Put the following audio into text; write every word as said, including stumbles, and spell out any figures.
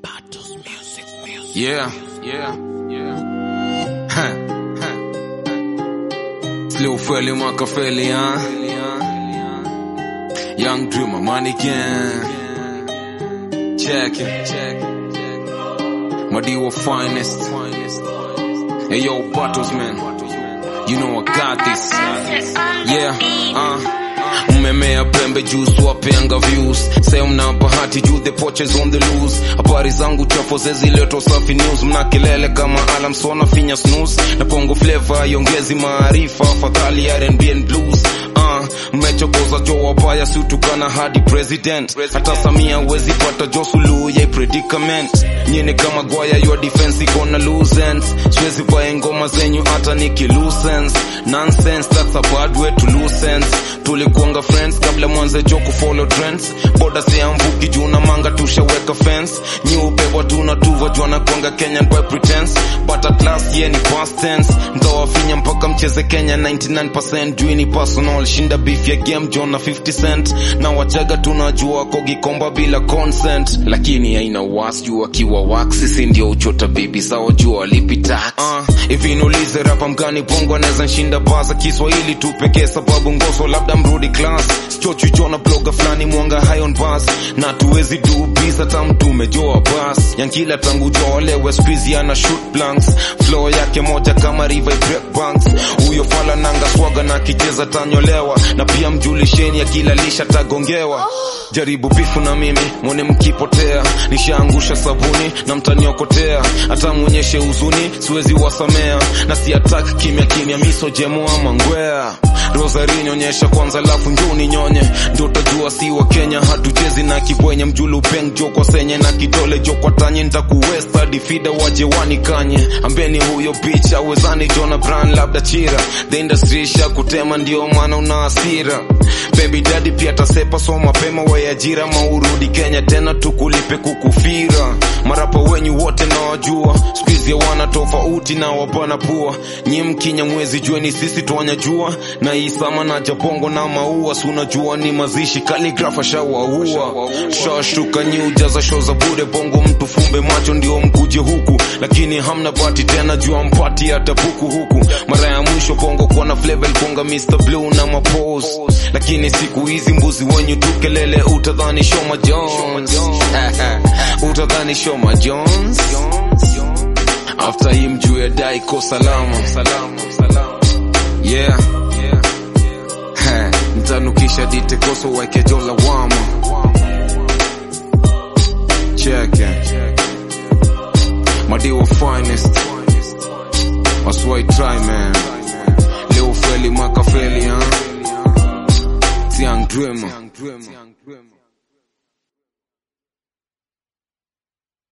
Battles music, music. Yeah, yeah, yeah. Huh, huh. Lil Feli Makafeli, huh? Young Dreamer, mannequin. Check it, check it. Madiwa finest. Hey yo, Battles man, you know I got this. Yeah, uh. Mmemea pembe juu swapeanga views. Say mna bahati juu the poches on the loose. Habari zangu chafu zezileto safi news. Mna kelele kama alarm sona finya snooze. Na pongo flavor yongezi maarifa. Fadhali R and B and blues. Uh, mmechokoza jo wabaya siutukana hadi president. Hata Samia wezi pata jo sulu ya predicament. Nyene kama gwaya your defense ikona loose ends. Siwezi pae ngoma zenyu hata niki loose ends. Nonsense, that's a bad way to lose ends. Tulikuanga friends kabla mwanze jo kufollow trends. Boda siamvuki juu na manga tushaweka fence. Nyeupe watu na tuva jwana kuanga Kenyan by pretense. But at last yeah ni past tense. Ndoa finya mpaka mcheze Kenya ninety-nine percent. Juu ni personal shinda beef ya game jona fifty cent. Na wachaga tunajua kogi komba bila consent. Lakini haina was juu akiwa wax. Sisi ndio uchota baby sawa juu alipi tax. uh, If inulize rapa mgani bongo neza nshinda baza Kiswahili tu pekee sababu ngoso labda mrudi class. Chochu jona bloga flani mwanga high on bus. Na tuwezi do biz hata mtu mejoa bus. Yankila tangu jolewe squeezy ana shoot blanks. Flow yake moja kama river break banks. Uyo fala nanga swaga na kicheza tanyolewa. Na pia mjulisheni ya kila lisha tagongewa. Jaribu bifu na mimi mwone mkipotea. Nishaangusha sabuni na mtaniokotea. Hata muonyeshe uzuni siwezi wasamea. Na si attack kimya kimya miso jemu ama ngwea. Rosary nyonyesha kwanza lafu njuni nyonye. Ndo tajua si wa Kenya hatuchezi na kibwenye. Mjulu peng jo kwa senye na kidole jo kwa tanye. Nta kuwesta difida waje wani kanye. Ambeni huyo bitch awezani Jona Brand labda chira. The industry isha kutema ndio maana una asira. Baby daddy pia tasepa so mapema wa ajira. Maurudi Kenya tena tukulipe kukufira. Marapa wenyu wote na wajua. Squeeze ya wana tofauti na wapana pua. Nyim kinya mwezi jueni sisi tuanya jua. Na isama na jabongo na maua. Suna jua ni mazishi kaligrafa shawa hua. Shashtuka nyi ujaza show za bude bongo. Mtu fumbe macho ndio mkuje huku. Lakini hamna bati tena jua mpati hata buku huku. Mara ya mwisho bongo kwa na flavor konga mister Blue na mapose. Lakini siku hizi mbuzi wenyu tukelele utadhani Shoma Jones. Utadhani Shoma Jones. After him juu ya dai ko salama. Yeah. Ntanukisha dite koso weke jola wama. Check it. Madiwa finest. That's why I try man. Lil Feli Makafeli, huh? Young Dreamer.